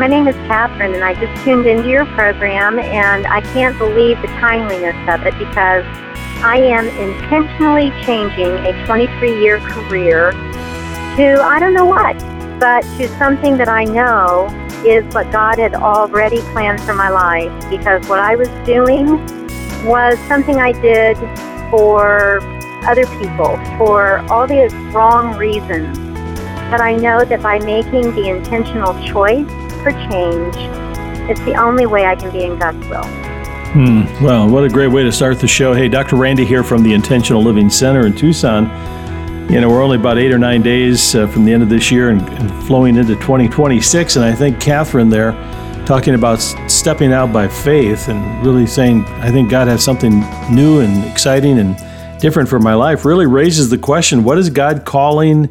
my name is Catherine, and I just tuned into your program, and I can't believe the timeliness of it because I am intentionally changing a 23-year career to, I don't know what, but to something that I know is what God had already planned for my life, because what I was doing was something I did for other people, for all the wrong reasons. But I know that by making the intentional choice for change, it's the only way I can be in God's will. Well, what a great way to start the show. Hey, Dr. Randy here from the Intentional Living Center in Tucson. You know, we're only about 8 or 9 days from the end of this year and flowing into 2026. And I think Catherine there talking about stepping out by faith and really saying, I think God has something new and exciting and different for my life, really raises the question, what is God calling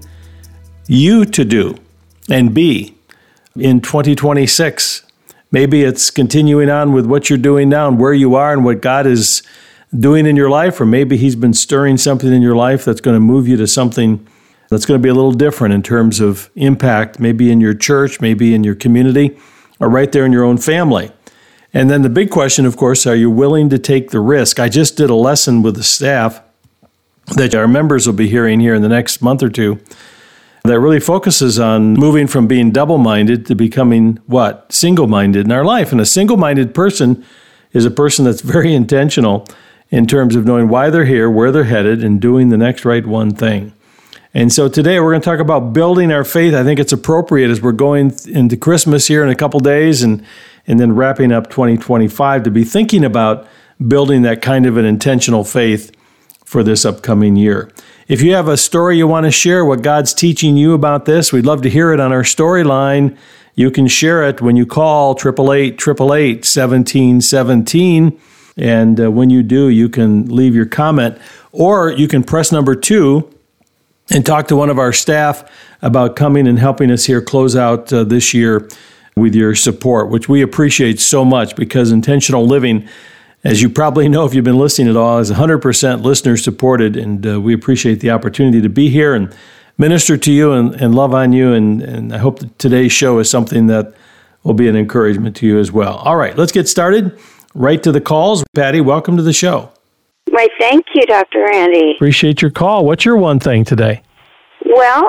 you to do and be in 2026? Maybe it's continuing on with what you're doing now and where you are and what God is doing in your life, or maybe He's been stirring something in your life that's going to move you to something that's going to be a little different in terms of impact, maybe in your church, maybe in your community, or right there in your own family. And then the big question, of course, are you willing to take the risk? I just did a lesson with the staff that our members will be hearing here in the next month or two that really focuses on moving from being double-minded to becoming, what? Single-minded in our life. And a single-minded person is a person that's very intentional in terms of knowing why they're here, where they're headed, and doing the next right one thing. And so today we're going to talk about building our faith. I think it's appropriate as we're going into Christmas here in a couple days and then wrapping up 2025 to be thinking about building that kind of an intentional faith for this upcoming year. If you have a story you want to share, what God's teaching you about this, we'd love to hear it on our storyline. You can share it when you call 888-888-1717. And when you do, you can leave your comment, or you can press number 2 and talk to one of our staff about coming and helping us here close out this year with your support, which we appreciate so much, because intentional living, as you probably know if you've been listening at all, is 100% listener supported, and we appreciate the opportunity to be here and minister to you and love on you, and I hope that today's show is something that will be an encouragement to you as well. All right, let's get started. Right to the calls. Patty, welcome to the show. Why, thank you, Dr. Randy. Appreciate your call. What's your one thing today? Well,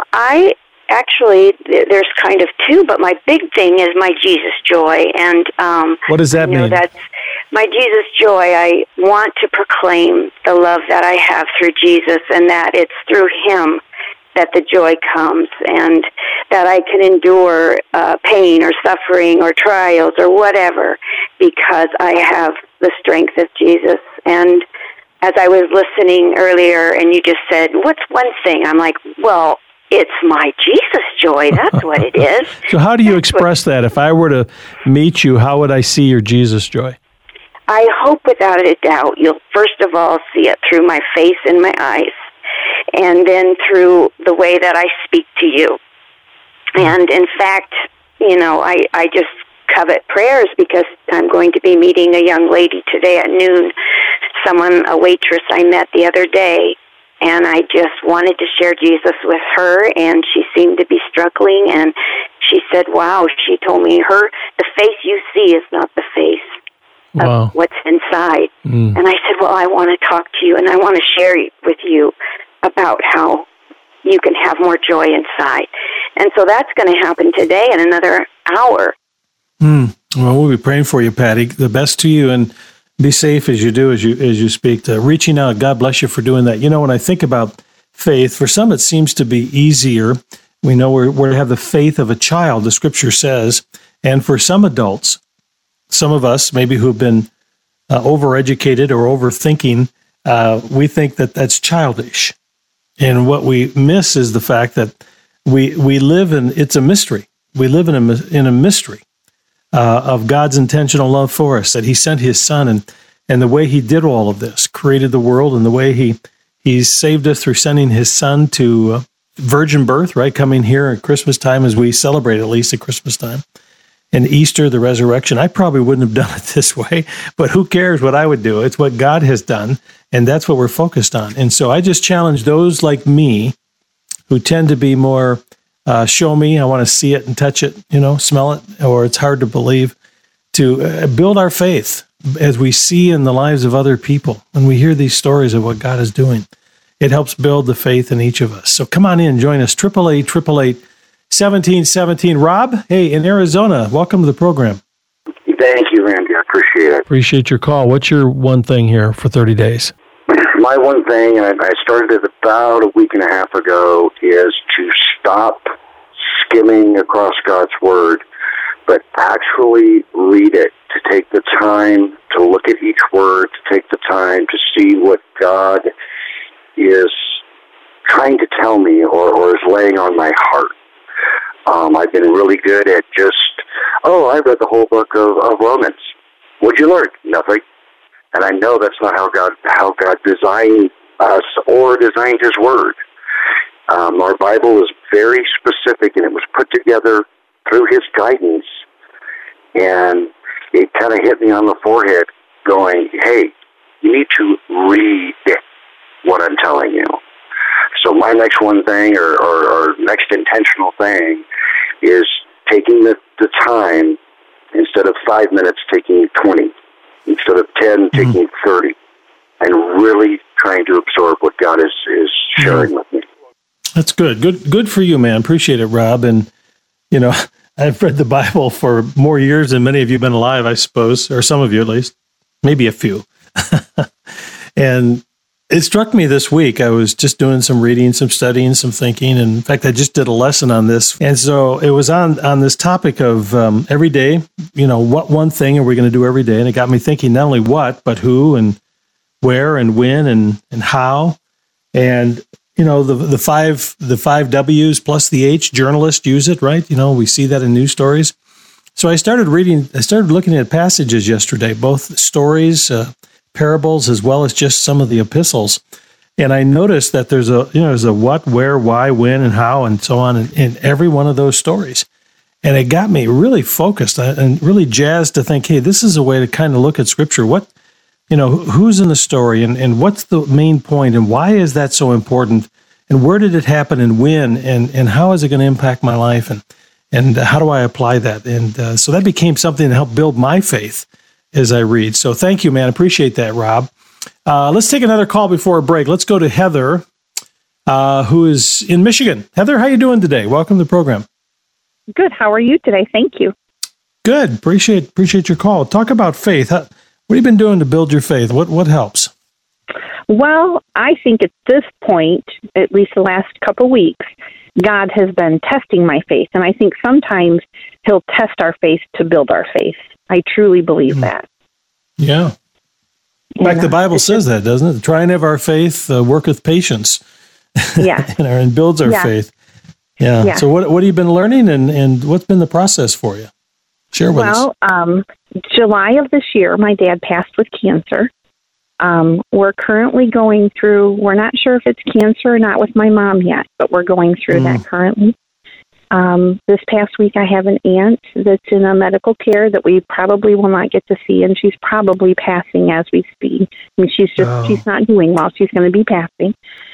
there's kind of two, but my big thing is my Jesus joy. And what does that mean? That's my Jesus joy. I want to proclaim the love that I have through Jesus, and that it's through Him that the joy comes, and that I can endure pain or suffering or trials or whatever because I have the strength of Jesus. And as I was listening earlier and you just said, what's one thing? I'm like, well, it's my Jesus joy. That's what it is. So how do you express that? If I were to meet you, how would I see your Jesus joy? I hope without a doubt you'll first of all see it through my face and my eyes, and then through the way that I speak to you. And in fact, I just covet prayers because I'm going to be meeting a young lady today at noon, a waitress I met the other day, and I just wanted to share Jesus with her, and she seemed to be struggling, and she said, wow, she told me the face you see is not the face of what's inside. And I said, well, I want to talk to you, and I want to share with you about how you can have more joy inside. And so that's going to happen today in another hour. Well, we'll be praying for you, Patty. The best to you, and be safe as you do, as you speak. Reaching out, God bless you for doing that. When I think about faith, for some it seems to be easier. We know we're to have the faith of a child, the Scripture says. And for some adults, some of us maybe who've been overeducated or overthinking, we think that that's childish. And what we miss is the fact that we live in, it's a mystery. We live in a mystery of God's intentional love for us, that He sent His Son, and the way He did all of this, created the world, and the way He saved us through sending His Son to virgin birth, right, coming here at Christmas time, as we celebrate at least at Christmas time, and Easter, the resurrection. I probably wouldn't have done it this way, but who cares what I would do? It's what God has done, and that's what we're focused on. And so I just challenge those like me who tend to be more show me. I want to see it and touch it, smell it, or it's hard to believe. To build our faith as we see in the lives of other people. When we hear these stories of what God is doing, it helps build the faith in each of us. So come on in, join us, 888-888-1717. Rob, hey, in Arizona, welcome to the program. Thank you, Randy. I appreciate it. Appreciate your call. What's your one thing here for 30 days? My one thing, and I started it about a week and a half ago, is to stop skimming across God's Word, but actually read it, to take the time to look at each word, to take the time to see what God is trying to tell me or is laying on my heart. I've been really good at I read the whole book of Romans. What'd you learn? Nothing. And I know that's not how God designed us or designed His Word. Our Bible is very specific, and it was put together through His guidance. And it kind of hit me on the forehead going, hey, you need to read what I'm telling you. So my next one thing or next intentional thing is taking the time, instead of 5 minutes, taking 20. Instead of 10, taking 30. And really trying to absorb what God is sharing with me. That's good. Good for you, man. Appreciate it, Rob. And, I've read the Bible for more years than many of you have been alive, I suppose, or some of you at least, maybe a few. And it struck me this week. I was just doing some reading, some studying, some thinking. And in fact, I just did a lesson on this. And so it was on this topic of every day, what one thing are we going to do every day? And it got me thinking not only what, but who and where and when and how. And the five W's plus the H, journalists use it, right? We see that in news stories. So I started looking at passages yesterday, both stories, parables, as well as just some of the epistles. And I noticed that there's a what, where, why, when, and how, and so on in every one of those stories. And it got me really focused and really jazzed to think, hey, this is a way to kind of look at Scripture. What, who's in the story and what's the main point and why is that so important and where did it happen and when and how is it going to impact my life and how do I apply that? And so that became something to help build my faith as I read. So thank you, man. Appreciate that, Rob. Let's take another call before a break. Let's go to Heather, who is in Michigan. Heather, how you doing today? Welcome to the program. Good. How are you today? Thank you. Good. Appreciate your call. Talk about faith. What have you been doing to build your faith? What helps? Well, I think at this point, at least the last couple weeks, God has been testing my faith. And I think sometimes He'll test our faith to build our faith. I truly believe that. Yeah. In fact, the Bible says that, doesn't it? The trying of our faith worketh patience. Yeah. and builds our faith. Yeah. So what have you been learning and what's been the process for you? Share with us. Well, July of this year, my dad passed with cancer. We're currently going through, we're not sure if it's cancer or not with my mom yet, but we're going through that currently. This past week, I have an aunt that's in a medical care that we probably will not get to see, and she's probably passing as we speak. I mean, she's not doing well. She's going to be passing.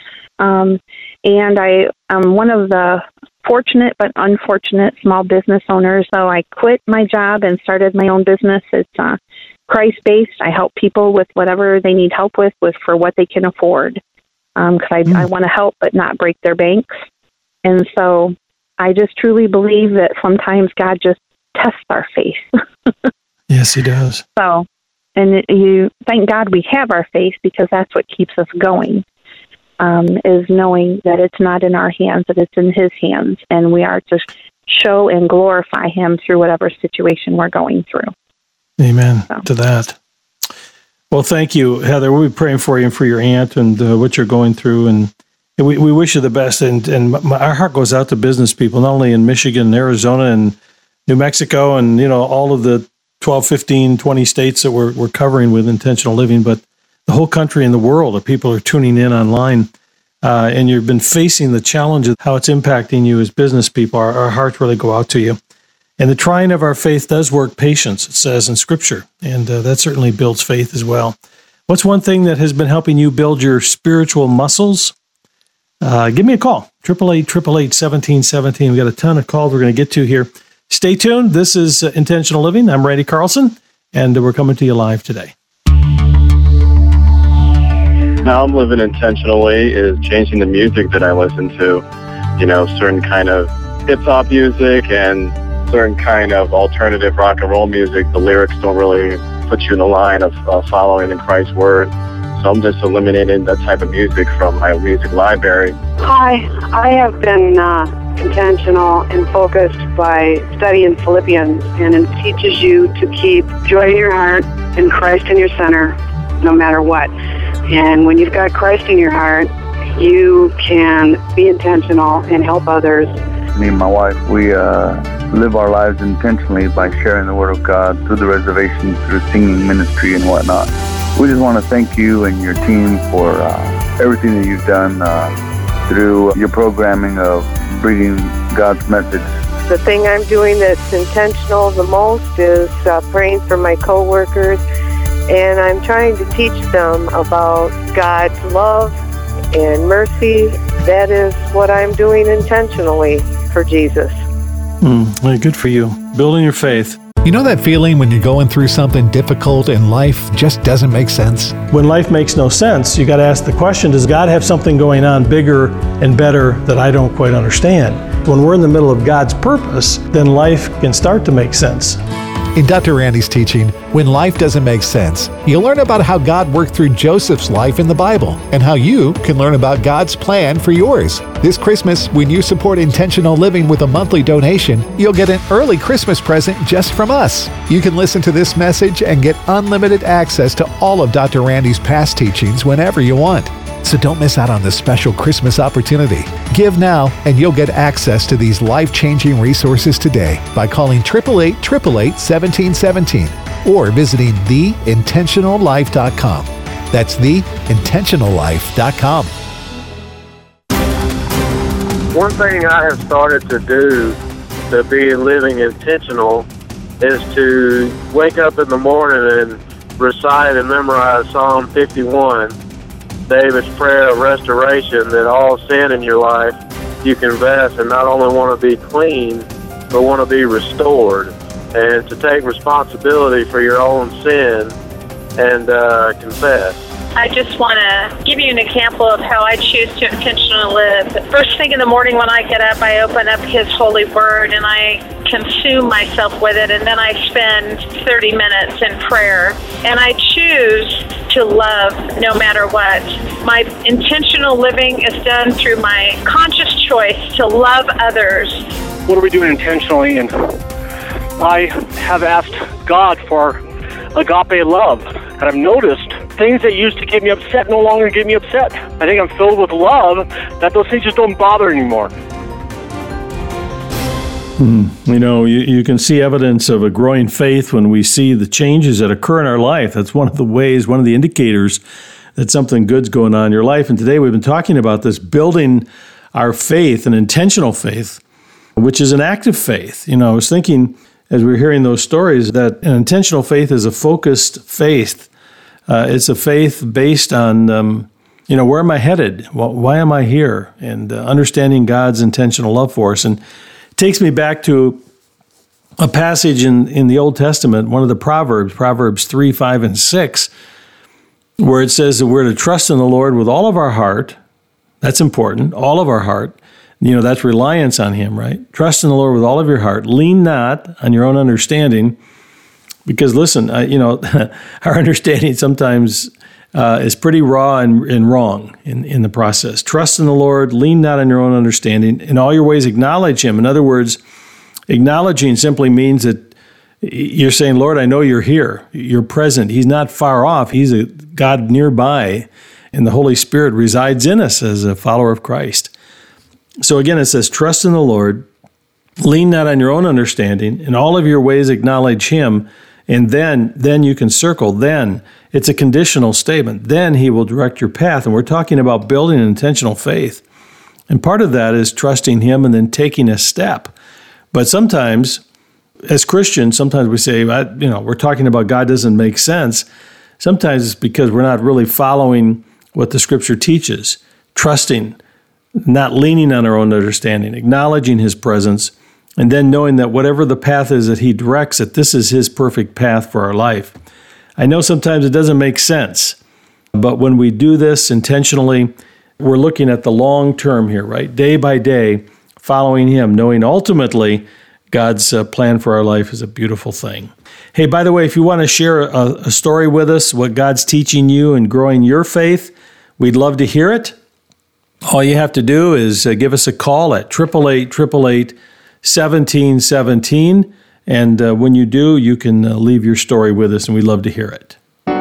And I'm one of the fortunate but unfortunate small business owners. So I quit my job and started my own business. It's Christ-based. I help people with whatever they need help with for what they can afford. Because I want to help but not break their banks. And so I just truly believe that sometimes God just tests our faith. Yes, He does. So, and thank God we have our faith because that's what keeps us going. Is knowing that it's not in our hands, that it's in His hands, and we are to show and glorify Him through whatever situation we're going through. Amen to that. Well, thank you, Heather. We'll be praying for you and for your aunt and what you're going through, and we wish you the best. And our heart goes out to business people, not only in Michigan, Arizona, and New Mexico, and all of the 12, 15, 20 states that we're covering with intentional living, but the whole country and the world of people are tuning in online, and you've been facing the challenge of how it's impacting you as business people. Our hearts really go out to you. And the trying of our faith does work patience, it says in Scripture, and that certainly builds faith as well. What's one thing that has been helping you build your spiritual muscles? give me a call, 888-888-1717. We've got a ton of calls we're going to get to here. Stay tuned. This is Intentional Living. I'm Randy Carlson, and we're coming to you live today. How I'm living intentionally is changing the music that I listen to. Certain kind of hip-hop music and certain kind of alternative rock and roll music. The lyrics don't really put you in the line of following in Christ's word. So I'm just eliminating that type of music from my music library. Hi, I have been intentional and focused by studying Philippians, and it teaches you to keep joy in your heart and Christ in your center, no matter what. And when you've got Christ in your heart, you can be intentional and help others. Me and my wife, we live our lives intentionally by sharing the Word of God through the reservation, through singing ministry and whatnot. We just want to thank you and your team for everything that you've done through your programming of bringing God's message. The thing I'm doing that's intentional the most is praying for my coworkers, and I'm trying to teach them about God's love and mercy. That is what I'm doing intentionally for Jesus. Well, good for you. Building your faith. You know that feeling when you're going through something difficult and life just doesn't make sense? When life makes no sense, you got to ask the question, does God have something going on bigger and better that I don't quite understand? When we're in the middle of God's purpose, then life can start to make sense. In Dr. Randy's teaching, When Life Doesn't Make Sense, you'll learn about how God worked through Joseph's life in the Bible and how you can learn about God's plan for yours. This Christmas, when you support Intentional Living with a monthly donation, you'll get an early Christmas present just from us. You can listen to this message and get unlimited access to all of Dr. Randy's past teachings whenever you want. So don't miss out on this special Christmas opportunity. Give now and you'll get access to these life-changing resources today by calling 888-888-1717 or visiting theintentionallife.com. That's theintentionallife.com. One thing I have started to do to be living intentional is to wake up in the morning and recite and memorize Psalm 51. David's prayer of restoration, that all sin in your life you confess and not only want to be clean, but want to be restored, and to take responsibility for your own sin and confess. I just want to give you an example of how I choose to intentionally live. The first thing in the morning when I get up, I open up His holy word and I consume myself with it, and then I spend 30 minutes in prayer. And I choose to love no matter what. My intentional living is done through my conscious choice to love others. What are we doing intentionally? And I have asked God for agape love, and I've noticed things that used to get me upset no longer get me upset. I think I'm filled with love that those things just don't bother anymore. You can see evidence of a growing faith when we see the changes that occur in our life. That's one of the ways, one of the indicators that something good's going on in your life. And today we've been talking about this, building our faith, an intentional faith, which is an active faith. I was thinking as we were hearing those stories that an intentional faith is a focused faith. It's a faith based on, where am I headed? Why am I here? And understanding God's intentional love for us. And it takes me back to a passage in the Old Testament, one of the Proverbs 3, 5, and 6, where it says that we're to trust in the Lord with all of our heart. That's important, all of our heart. That's reliance on Him, right? Trust in the Lord with all of your heart. Lean not on your own understanding. Because listen, our understanding sometimes is pretty raw and wrong in the process. Trust in the Lord, lean not on your own understanding. In all your ways, acknowledge Him. In other words, acknowledging simply means that you're saying, Lord, I know you're here. You're present. He's not far off. He's a God nearby, and the Holy Spirit resides in us as a follower of Christ. So again, it says, trust in the Lord, lean not on your own understanding. In all of your ways, acknowledge Him. And then you can circle, then. It's a conditional statement. Then He will direct your path. And we're talking about building an intentional faith. And part of that is trusting Him and then taking a step. But sometimes, as Christians, sometimes we say, we're talking about God doesn't make sense. Sometimes it's because we're not really following what the Scripture teaches, trusting not leaning on our own understanding, acknowledging His presence, and then knowing that whatever the path is that He directs, that this is His perfect path for our life. I know sometimes it doesn't make sense, but when we do this intentionally, we're looking at the long term here, right? Day by day, following Him, knowing ultimately God's plan for our life is a beautiful thing. Hey, by the way, if you want to share a story with us, what God's teaching you and growing your faith, we'd love to hear it. All you have to do is give us a call at 888-888-1717. And when you do, you can leave your story with us, and we'd love to hear it.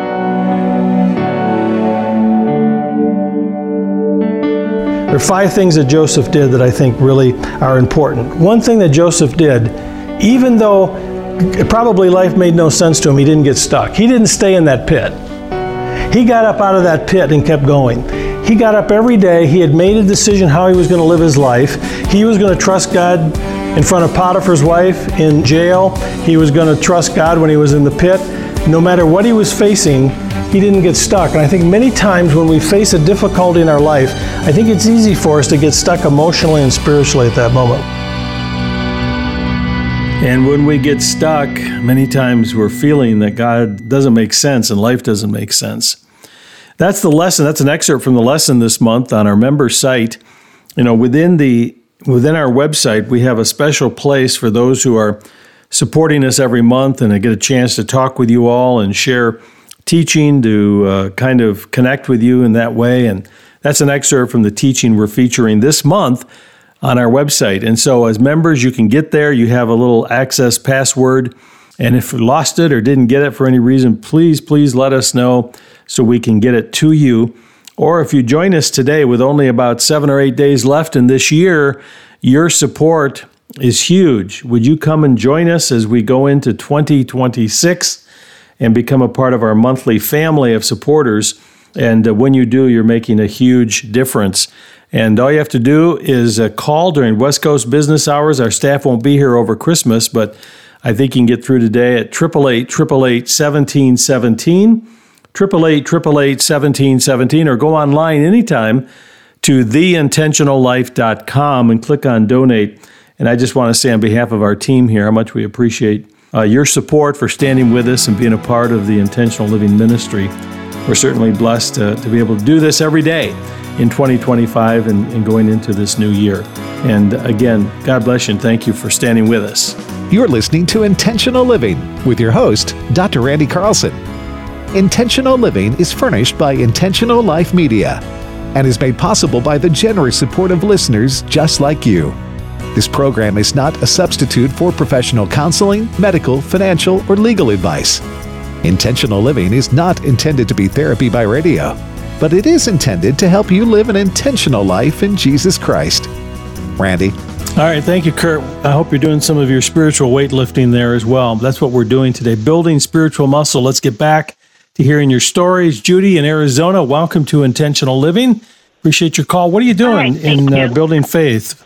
There are 5 things that Joseph did that I think really are important. One thing that Joseph did, even though probably life made no sense to him, he didn't get stuck. He didn't stay in that pit. He got up out of that pit and kept going. He got up every day. He had made a decision how he was going to live his life. He was going to trust God in front of Potiphar's wife in jail. He was going to trust God when he was in the pit. No matter what he was facing, he didn't get stuck. And I think many times when we face a difficulty in our life, I think it's easy for us to get stuck emotionally and spiritually at that moment. And when we get stuck, many times we're feeling that God doesn't make sense and life doesn't make sense. That's the lesson. That's an excerpt from the lesson this month on our member site. You know, within our website, we have a special place for those who are supporting us every month, and I get a chance to talk with you all and share teaching to kind of connect with you in that way. And that's an excerpt from the teaching we're featuring this month on our website. And so as members, you can get there. You have a little access password. And if you lost it or didn't get it for any reason, please let us know so we can get it to you. Or if you join us today with only about 7 or 8 days left in this year, your support is huge. Would you come and join us as we go into 2026 and become a part of our monthly family of supporters? And when you do, you're making a huge difference. And all you have to do is call during West Coast business hours. Our staff won't be here over Christmas, but I think you can get through today at 888-888-1717, 888-888-1717, or go online anytime to theintentionallife.com and click on donate. And I just want to say on behalf of our team here how much we appreciate your support for standing with us and being a part of the Intentional Living Ministry. We're certainly blessed to be able to do this every day in 2025 and going into this new year. And again, God bless you and thank you for standing with us. You're listening to Intentional Living with your host, Dr. Randy Carlson. Intentional Living is furnished by Intentional Life Media and is made possible by the generous support of listeners just like you. This program is not a substitute for professional counseling, medical, financial, or legal advice. Intentional Living is not intended to be therapy by radio, but it is intended to help you live an intentional life in Jesus Christ. Randy. All right, thank you, Kurt. I hope you're doing some of your spiritual weightlifting there as well. That's what we're doing today, building spiritual muscle. Let's get back to hearing your stories. Judy in Arizona, welcome to Intentional Living. Appreciate your call. What are you doing in building faith?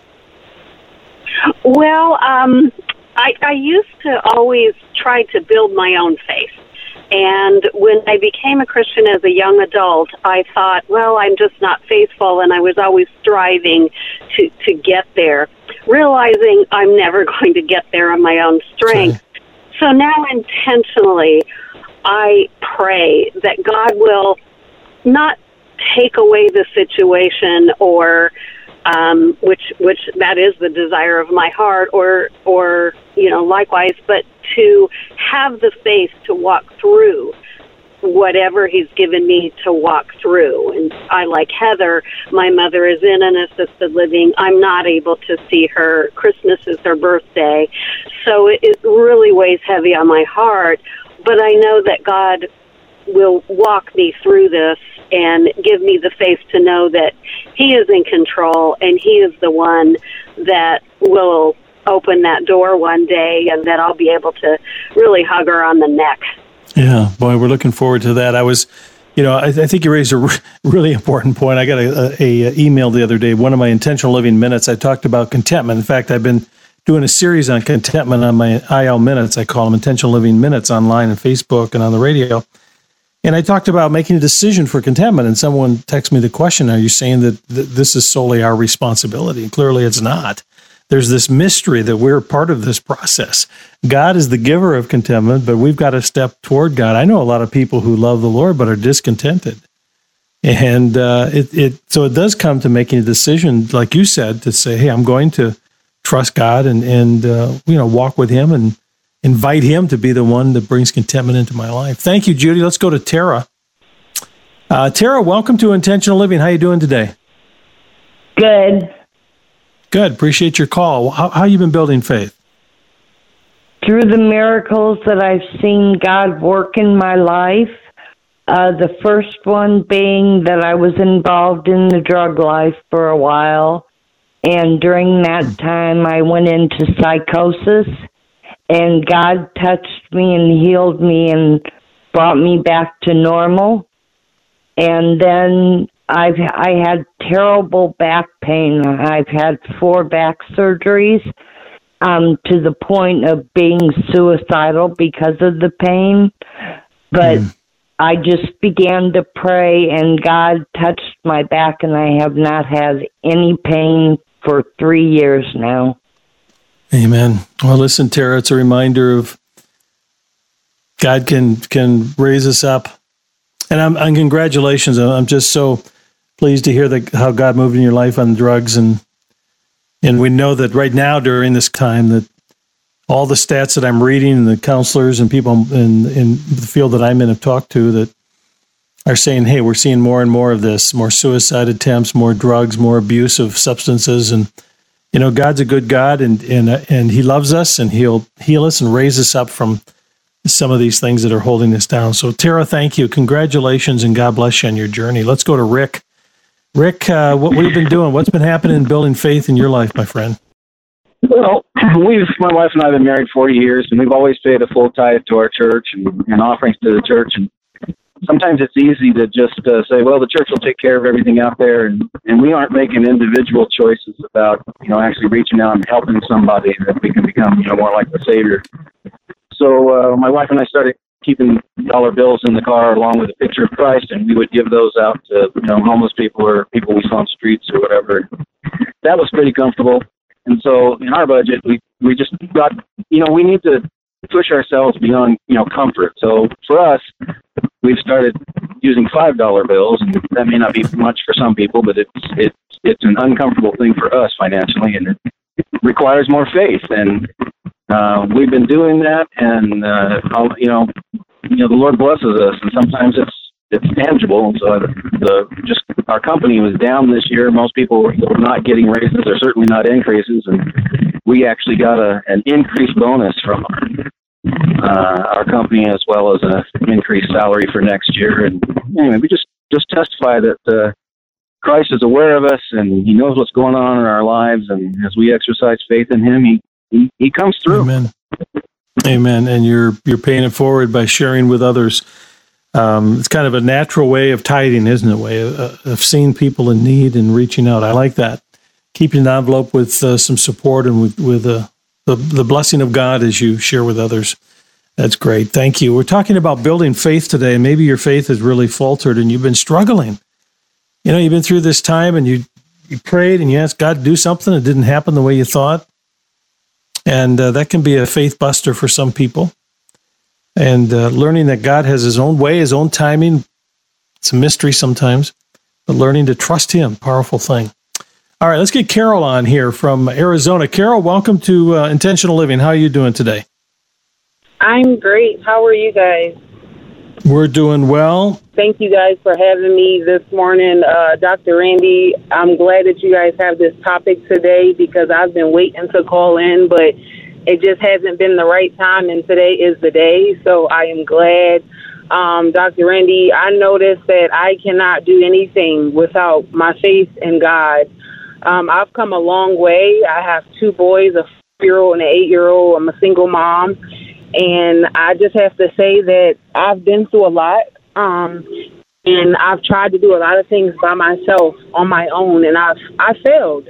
Well, I used to always try to build my own faith. And when I became a Christian as a young adult, I thought, well, I'm just not faithful, and I was always striving to get there, realizing I'm never going to get there on my own strength. So now intentionally, I pray that God will not take away the situation or which that is the desire of my heart, or likewise, but to have the faith to walk through whatever He's given me to walk through. And I, like Heather, my mother is in an assisted living. I'm not able to see her. Christmas is her birthday, so it really weighs heavy on my heart. But I know that God will walk me through this and give me the faith to know that He is in control and He is the one that will open that door one day, and that I'll be able to really hug her on the neck. Yeah, boy, we're looking forward to that. I was, I think you raised a really important point. I got a email the other day, one of my Intentional Living Minutes. I talked about contentment. In fact, I've been doing a series on contentment on my IL Minutes. I call them Intentional Living Minutes online on Facebook and on the radio. And I talked about making a decision for contentment, and someone texted me the question, are you saying that this is solely our responsibility? And clearly it's not. There's this mystery that we're part of this process. God is the giver of contentment, but we've got to step toward God. I know a lot of people who love the Lord but are discontented. And so it does come to making a decision, like you said, to say, hey, I'm going to trust God and walk with Him and invite Him to be the one that brings contentment into my life. Thank you, Judy. Let's go to Tara. Tara, welcome to Intentional Living. How are you doing today? Good. Good. Appreciate your call. How you been building faith? Through the miracles that I've seen God work in my life. The first one being that I was involved in the drug life for a while. And during that time, I went into psychosis. And God touched me and healed me and brought me back to normal. And then I had terrible back pain. I've had 4 back surgeries to the point of being suicidal because of the pain. But I just began to pray, and God touched my back, and I have not had any pain for 3 years now. Amen. Well, listen, Tara, it's a reminder of God can raise us up. And congratulations. I'm just so pleased to hear how God moved in your life on drugs. And we know that right now during this time that all the stats that I'm reading and the counselors and people in the field that I'm in have talked to that are saying, hey, we're seeing more and more of this, more suicide attempts, more drugs, more abuse of substances. And God's a good God, and He loves us, and He'll heal us and raise us up from some of these things that are holding us down. So, Tara, thank you. Congratulations, and God bless you on your journey. Let's go to Rick. Rick, what have you been doing? What's been happening in building faith in your life, my friend? Well, my wife and I have been married 40 years, and we've always paid a full tithe to our church and offerings to the church. And sometimes it's easy to just say, well, the church will take care of everything out there, and we aren't making individual choices about, actually reaching out and helping somebody that we can become, more like the Savior. So my wife and I started keeping dollar bills in the car along with a picture of Christ, and we would give those out to, homeless people or people we saw on streets or whatever. That was pretty comfortable. And so in our budget, we just got, we need to push ourselves beyond, comfort. So for us, we've started using $5 bills, and that may not be much for some people, but it's an uncomfortable thing for us financially, and it requires more faith. And we've been doing that, and the Lord blesses us, and sometimes it's tangible. And so our company was down this year. Most people were not getting raises, or certainly not increases, and we actually got an increased bonus from our company, as well as an increased salary for next year. And anyway, we just testify that Christ is aware of us, and He knows what's going on in our lives, and as we exercise faith in Him, He comes through. Amen. Amen. And you're paying it forward by sharing with others. It's kind of a natural way of tithing, isn't it? A way of seeing people in need and reaching out. I like that. Keeping an envelope with some support and with the blessing of God as you share with others. That's great. Thank you. We're talking about building faith today. Maybe your faith has really faltered and you've been struggling. You've been through this time and you prayed and you asked God to do something. It didn't happen the way you thought. And that can be a faith buster for some people. And learning that God has His own way, His own timing. It's a mystery sometimes, but learning to trust Him, powerful thing. All right, let's get Carol on here from Arizona. Carol, welcome to Intentional Living. How are you doing today? I'm great. How are you guys? We're doing well. Thank you guys for having me this morning. Dr. Randy, I'm glad that you guys have this topic today because I've been waiting to call in, but it just hasn't been the right time, and today is the day, so I am glad. Dr. Randy, I noticed that I cannot do anything without my faith in God. I've come a long way. I have 2 boys, a 4-year-old and an 8-year-old. I'm a single mom, and I just have to say that I've been through a lot, and I've tried to do a lot of things by myself on my own, and I failed.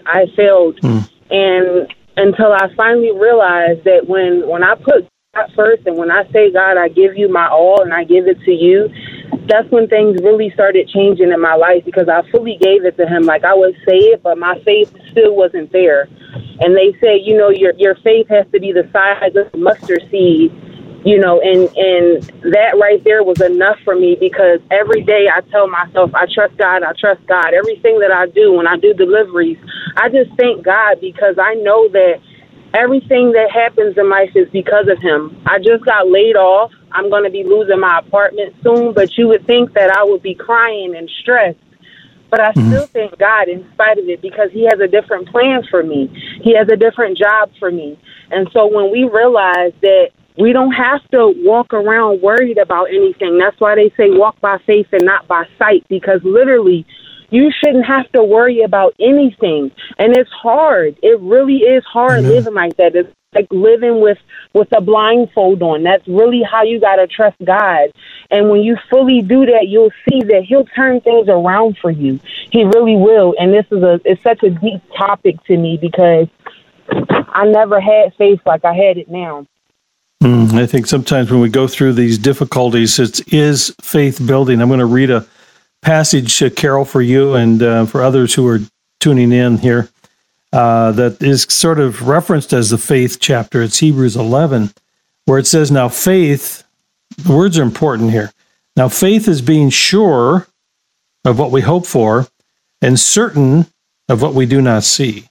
And until I finally realized that when I put God first and when I say, God, I give you my all and I give it to you, that's when things really started changing in my life, because I fully gave it to him. Like, I would say it, but my faith still wasn't there. And they say, you know, your faith has to be the size of a mustard seed, you know, and that right there was enough for me, because every day I tell myself, I trust God, I trust God. Everything that I do, when I do deliveries, I just thank God, because I know that everything that happens in life is because of him. I just got laid off. I'm going to be losing my apartment soon, but you would think that I would be crying and stressed. But I still thank God in spite of it, because he has a different plan for me. He has a different job for me. And so when we realize that we don't have to walk around worried about anything, that's why they say walk by faith and not by sight, because literally you shouldn't have to worry about anything. And it's hard. It really is hard living like that. It's like living with a blindfold on. That's really how you got to trust God. And when you fully do that, you'll see that he'll turn things around for you. He really will. And it's such a deep topic to me, because I never had faith like I had it now. I think sometimes when we go through these difficulties, it is faith building. I'm going to read a passage, Carol, for you and for others who are tuning in here, that is sort of referenced as the faith chapter. It's Hebrews 11, where it says, now faith, the words are important here. Now faith is being sure of what we hope for and certain of what we do not see.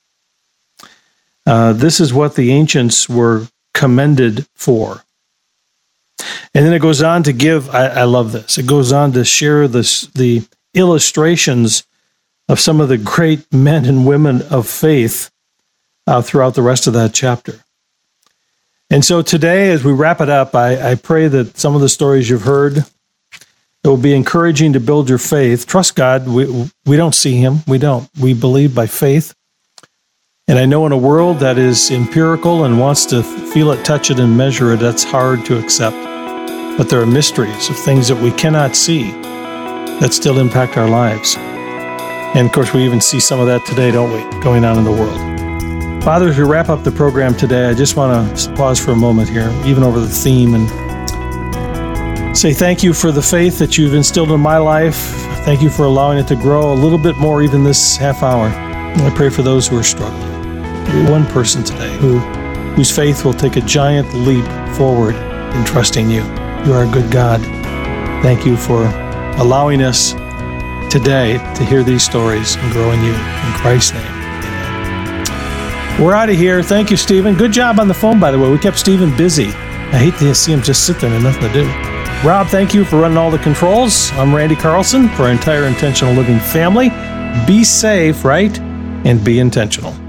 This is what the ancients were commended for. And then it goes on to give, I love this, it goes on to share the illustrations of some of the great men and women of faith throughout the rest of that chapter. And so today, as we wrap it up, I pray that some of the stories you've heard, it will be encouraging to build your faith. Trust God. We don't see him. We don't. We believe by faith. And I know in a world that is empirical and wants to feel it, touch it, and measure it, that's hard to accept. But there are mysteries of things that we cannot see that still impact our lives. And of course, we even see some of that today, don't we, going on in the world. Father, as we wrap up the program today, I just want to pause for a moment here, even over the theme, and say thank you for the faith that you've instilled in my life. Thank you for allowing it to grow a little bit more even this half hour. And I pray for those who are struggling. Maybe one person today whose faith will take a giant leap forward in trusting you. You are a good God. Thank you for allowing us today to hear these stories and grow in you. In Christ's name, amen. We're out of here. Thank you, Stephen. Good job on the phone, by the way. We kept Stephen busy. I hate to see him just sit there and have nothing to do. Rob, thank you for running all the controls. I'm Randy Carlson for our entire Intentional Living family. Be safe, right? And be intentional.